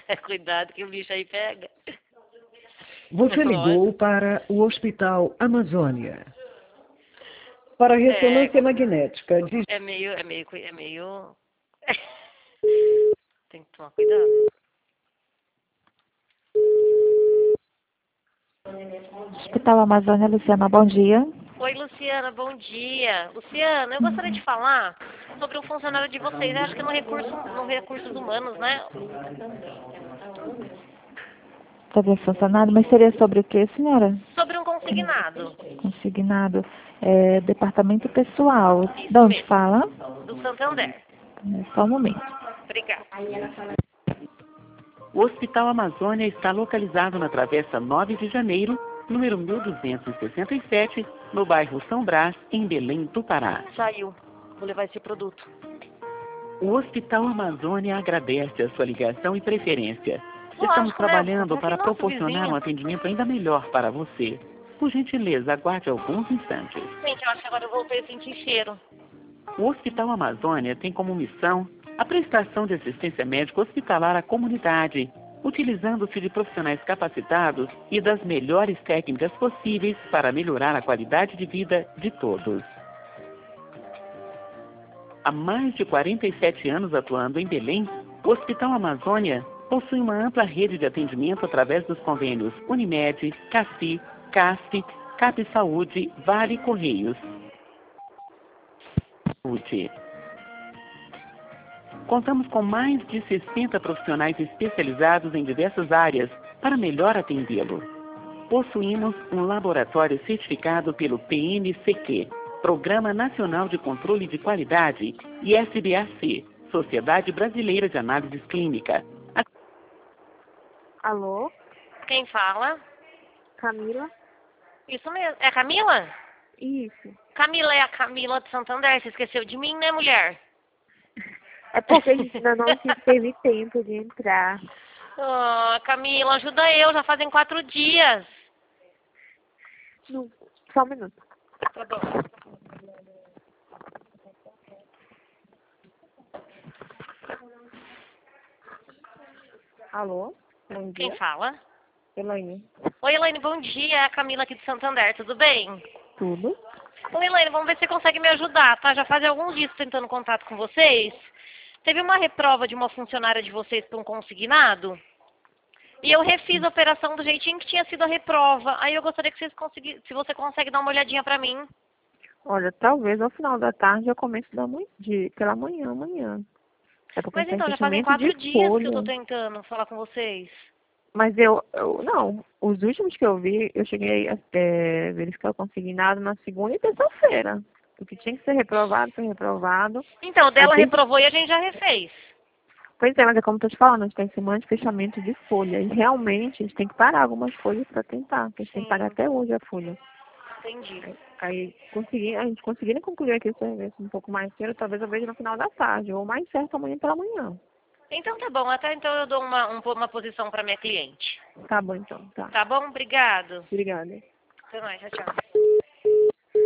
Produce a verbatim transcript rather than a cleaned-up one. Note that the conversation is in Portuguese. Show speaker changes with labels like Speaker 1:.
Speaker 1: Cuidado que o bicho aí pega.
Speaker 2: Você ligou para o Hospital Amazônia. Para ressonância
Speaker 1: É,
Speaker 2: magnética. Diz...
Speaker 1: é meio, é meio, é meio... Tem que tomar cuidado.
Speaker 3: Hospital Amazônia, Luciana, bom dia.
Speaker 1: Oi, Luciana, bom dia. Luciana, eu gostaria de falar sobre um funcionário de vocês. Eu acho que é no recurso, no Recursos Humanos, né?
Speaker 3: Sobre funcionário, mas seria sobre o que, senhora?
Speaker 1: Sobre um consignado.
Speaker 3: Consignado. É, departamento pessoal.
Speaker 1: Isso
Speaker 3: De onde
Speaker 1: mesmo.
Speaker 3: fala?
Speaker 1: Do Santander.
Speaker 3: É, só um momento.
Speaker 1: Obrigada.
Speaker 4: O Hospital Amazônia está localizado na Travessa nove de Janeiro, número mil duzentos e sessenta e sete, no bairro São Brás, em Belém do Pará.
Speaker 1: Saiu. Vou levar esse produto.
Speaker 4: O Hospital Amazônia agradece a sua ligação e preferência.
Speaker 1: Lógico,
Speaker 4: Estamos
Speaker 1: né?
Speaker 4: trabalhando
Speaker 1: Aqui
Speaker 4: para
Speaker 1: nosso
Speaker 4: proporcionar
Speaker 1: vizinho.
Speaker 4: um atendimento ainda melhor para você. Por gentileza, aguarde alguns instantes.
Speaker 1: Gente, eu acho que agora eu voltei a sentir cheiro.
Speaker 4: O Hospital Amazônia tem como missão a prestação de assistência médica hospitalar à comunidade, utilizando-se de profissionais capacitados e das melhores técnicas possíveis para melhorar a qualidade de vida de todos. Há mais de quarenta e sete anos atuando em Belém, o Hospital Amazônia possui uma ampla rede de atendimento através dos convênios Unimed, CACI, CASP, Cap Saúde, Vale Correios. Saúde. Contamos com mais de sessenta profissionais especializados em diversas áreas para melhor atendê-lo. Possuímos um laboratório certificado pelo P N C Q, Programa Nacional de Controle de Qualidade, e S B A C, Sociedade Brasileira de Análises Clínica.
Speaker 5: Alô?
Speaker 1: Quem fala?
Speaker 5: Camila?
Speaker 1: Isso mesmo. É Camila?
Speaker 5: Isso.
Speaker 1: Camila é a Camila de Santander. Você esqueceu de mim, né, mulher?
Speaker 5: É porque a gente ainda não teve tempo de entrar.
Speaker 1: Ah, Camila, ajuda eu. Já fazem quatro dias.
Speaker 5: Não, só um minuto.
Speaker 1: Tá bom.
Speaker 5: Alô? Bom dia.
Speaker 1: Quem fala?
Speaker 5: Elaine.
Speaker 1: Oi, Elaine, bom dia. É a Camila aqui de Santander. Tudo bem?
Speaker 5: Tudo?
Speaker 1: Oi, Elaine, vamos ver se você consegue me ajudar, tá? Já fazem alguns dias tentando contato com vocês. Teve uma reprova de uma funcionária de vocês para um consignado. E eu refiz a operação do jeitinho que tinha sido a reprova. Aí eu gostaria que vocês conseguissem, se você consegue dar uma olhadinha pra mim.
Speaker 5: Olha, talvez ao final da tarde eu comece da manhã, de, pela manhã, amanhã. É porque
Speaker 1: Mas
Speaker 5: tem
Speaker 1: então, já fazem
Speaker 5: fechamento
Speaker 1: quatro
Speaker 5: de
Speaker 1: dias que eu
Speaker 5: folha.
Speaker 1: tô tentando falar com vocês.
Speaker 5: Mas eu, eu, não, os últimos que eu vi, eu cheguei a é, verificar o consignado na segunda e terça-feira. O que tinha que ser reprovado, foi reprovado.
Speaker 1: Então, dela
Speaker 5: Aí tem-
Speaker 1: reprovou e a gente já refez.
Speaker 5: Pois é, mas é como eu tô te falando, a gente tem semana de fechamento de folha. E realmente a gente tem que parar algumas folhas para tentar, porque a gente tem que pagar até hoje a folha.
Speaker 1: Entendi.
Speaker 5: Aí consegui, a gente conseguindo concluir aqui o serviço um pouco mais cedo, talvez eu veja no final da tarde, ou mais certo amanhã pela manhã.
Speaker 1: Então tá bom, até então eu dou uma, um- uma posição pra minha cliente.
Speaker 5: Tá bom então, tá.
Speaker 1: Tá bom? Obrigado.
Speaker 5: Obrigada.
Speaker 1: Até mais, tchau, tchau.